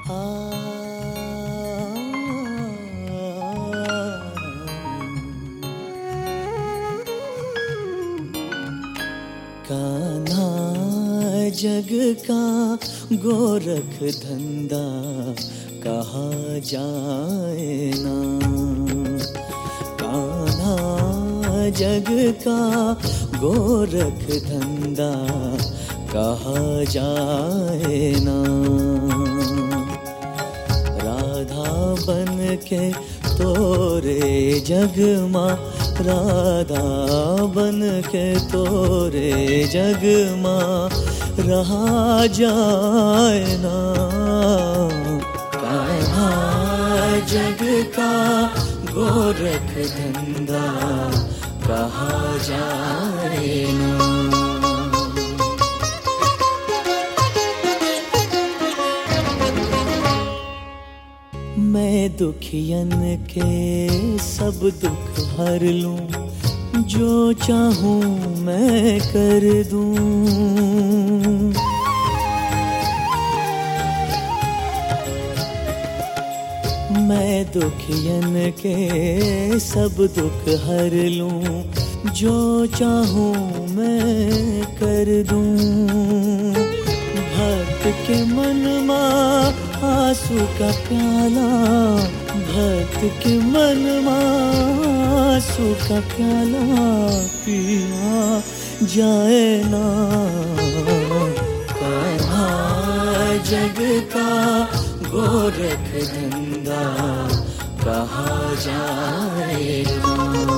कान्हा जग का गोरख धंधा कहा जाए ना। कान्हा जग का गोरख धंधा कहा जाए ना। राधा बन के तोरे जगमा, राधा बन के तोरे जगमा रहा जाए ना। कान्हा जग का गोरख धंधा कहा जाए ना। मैं दुखियन के सब दुख हर लूं, जो चाहूं मैं कर दूं। मैं दुखियन के सब दुख हर लूं, जो चाहूं मैं कर दूं। भक्त के मन में आंसू का प्याला, भक्त के मन में आंसू का प्याला पिया जाए ना। कान्हा जग का गोरख धंधा कहा जाए ना।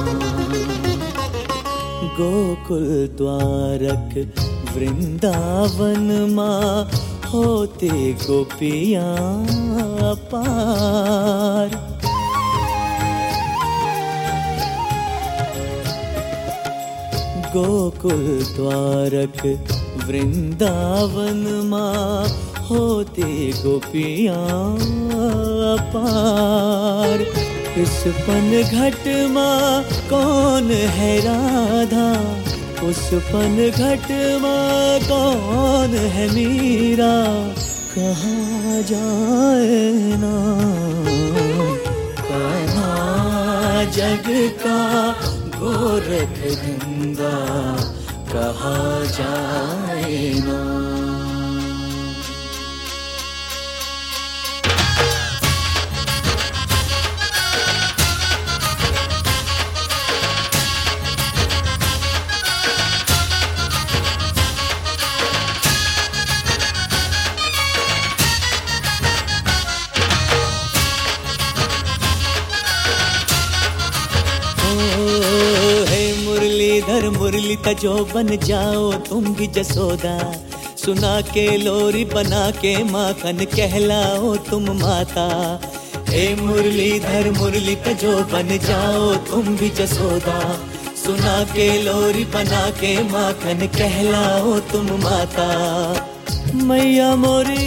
गोकुल द्वारक वृंदावन माँ होते गोपियाँ पार। गोकुल द्वारक वृंदावन माँ होते गोपियाँ पार। इस पन घट माँ कौन है राधा, उस पन घट माँ कौन है मीरा, कहाँ जाए ना। कान्हा जग का गोरख धंधा कहाँ जाए ना। मुरलीधर मुरली तजो बन जाओ तुम भी जसोदा, सुना के लोरी बना के माखन कहलाओ तुम माता। हे मुरलीधर मुरली तजो बन जाओ तुम भी जसोदा, सुना के लोरी बना के माखन कहलाओ तुम माता। मैया मोरी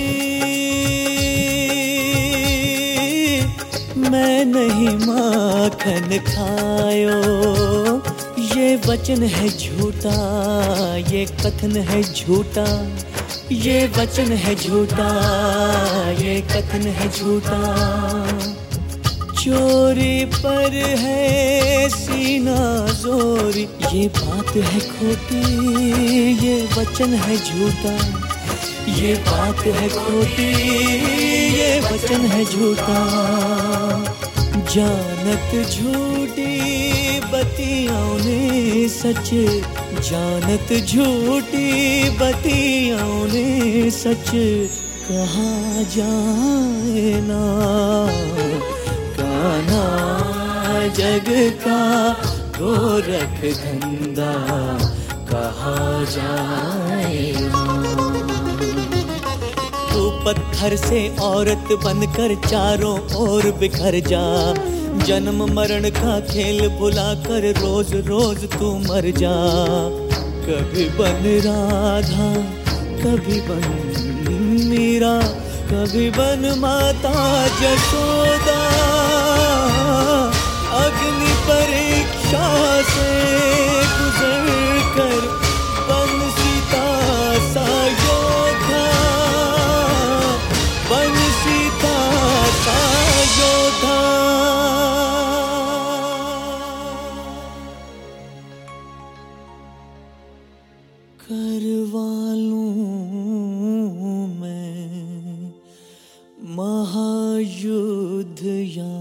मैं नहीं माखन खायो, ये वचन है झूठा, ये कथन है झूठा, ये वचन है झूठा, ये कथन है झूठा। चोरी पर है सीना जोरी, ये बात है खोटी, ये वचन है झूठा, ये बात है खोटी, ये वचन है झूठा। जानत झूठी बतियों ने सच, जानत झूठी बतियों ने सच, कहा जाए ना। कान्हा जग का गोरख धंधा कहा जाए ना। तू पत्थर से औरत बनकर चारों ओर बिखर जा, जन्म मरण का खेल भुलाकर रोज रोज तू मर जा। कभी बन राधा, कभी बन मीरा, कभी बन माता जसोदा। अग्नि परीक्षा से गुजर कर बन सीता सा योद्धा, बन सीता युद्ध या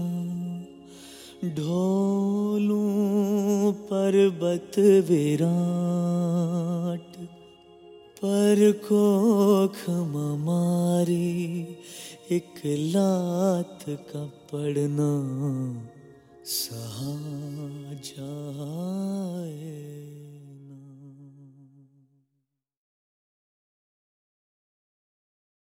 ढोलूं पर्वत विराट, पर कोख मारी एक लात का पड़ना सहा जाए।